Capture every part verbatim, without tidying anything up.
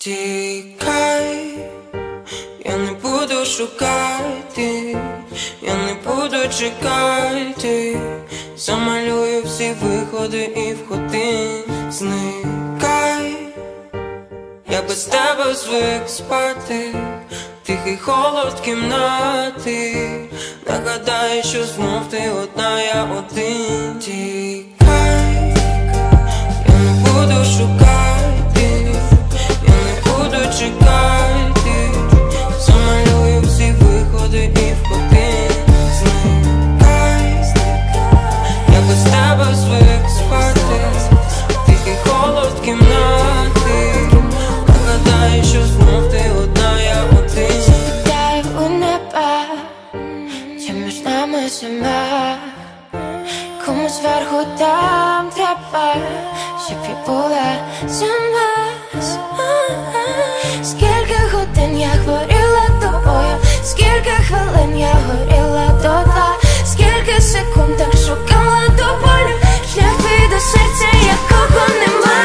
Тікай, я не буду шукати, я не буду чекати, замалюю всі виходи і входи. Зникай, я без тебе звик спати, тихий холод кімнати. Нагадай, що знов ти одна, я один. Тікай, я не буду шукати, я не буду чекати, замалюю всі виходи і входи. Зникай, я без тебе звик спати, тихий холод кімнати. Нагадай, що знов ти одна, я один. Запитаю у неба, чи між нами зима, кому зверху там треба, щоб я була сама. Скільки годин я хворіла тобою, скільки хвилин я горіла дотла, скільки секунд так шукала до болю, шлях твій до серця, якого нема.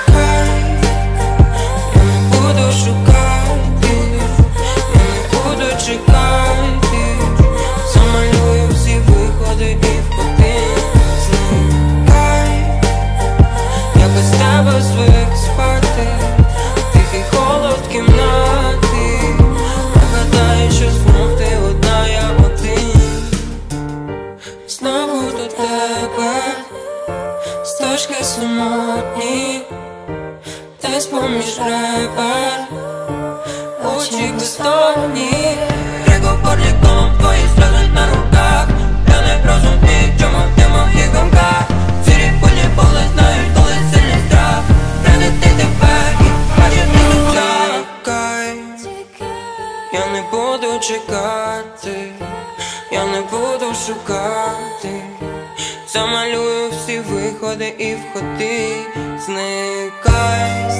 Я не буду шукати, я не буду чекати, замалюю всі виходи і входи. Зникай, я без тебе звик спати, тихий холод кімнати. Нагадай, що знов ти одна, я один. Знову до тебе стежки самотні, десь поміж ребер, очі бездонні. Ріку подліком, твої сльози на руках. Я не розумію, чому ти в моїх думках. Сірі пульні поли знають, коли сильний страх. Прийняти тебе і бачити життя. Тікай, я не буду чекати, я не буду шукати, замалюю всі виходи і входи. Зникай,